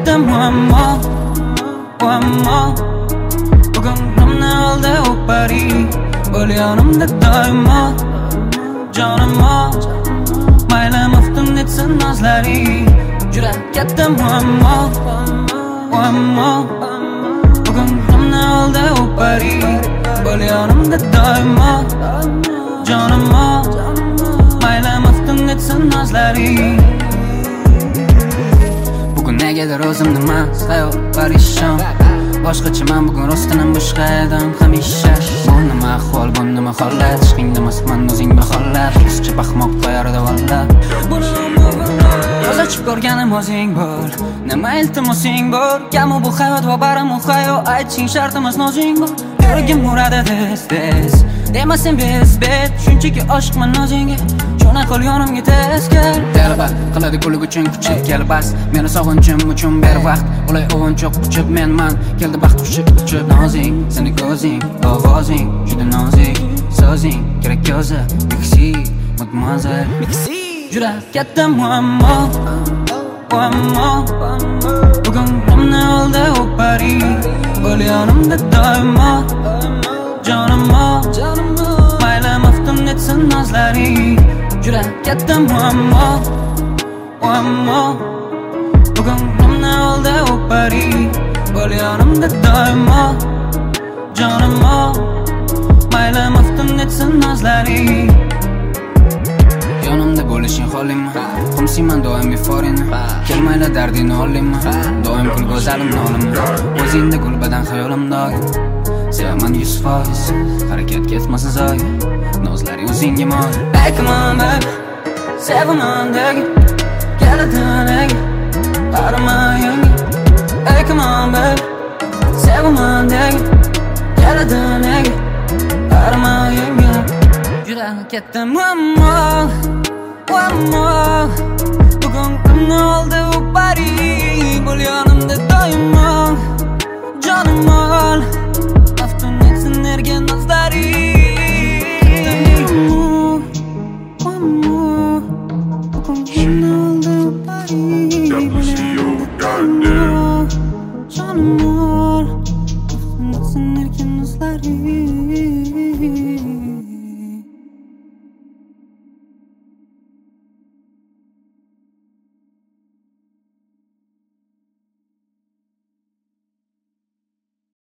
katta muammo bugun nimni oldi u pari bo'l yonimda doimo jonimo mayli maftun etsin nozlaring juda katta muammo bugun nimni oldi u pari bo'l yonimda doimo jonimo mayli maftun etsin nozlaring bugun negadir o'zimni emas hayot parishon boshqachaman bugun rostdan boshqa edim hamisha bu nima ahvol bu nima holat ishqingda mastman o'zing bahola ruscha baxmoq qo'yardi valla yo'l ochib ko'rganim o'zing bo'l nima iltimosing bor kamu bu hayot va baramu hayot aytishing shart emas nozing bor yuragim uradi tez demasin bet shunchaki oshiqman o'zingga cho'na qo'l yonimga tez kel talaba qiladi kulib uchun kuchib kel bas meni sog'inchim uchun ber vaqt ulay o'g'inchoq uchib menman keldi baxt quchib nozing seni ko'zing ovozing juda nozik so'zing kerak ko'zi miksi mademoiselle miksi juda katta muammo bugun nimni oldi u pari bo'l yonimda doimo jonimo mayli maftun etsin nozlaring juda katta muammo bugun nimni oldi u pari bo'l yonimda doimo jonimo mayli maftun etsin nozlaring yonimda bo'lishing xohlayman qumsiyman doim beforingni kelmaydi dardingni olayman doim kul go'zalimni olaman o'zingda gulbadan xayolimda sevaman 100% harakat ketmasin zoya nozlaring o'zingga moy hey come on baby sevaman degi keladinig qarama yanga hey come on baby sevaman degi keladinig qarama yanga juda katta muammo bugun nimni oldi u pari bo'l yonimda doimo jonim ol maftun etsin erga nozlaring bugun nimni oldi u pari jonim ol maftun etsin erga nozlaring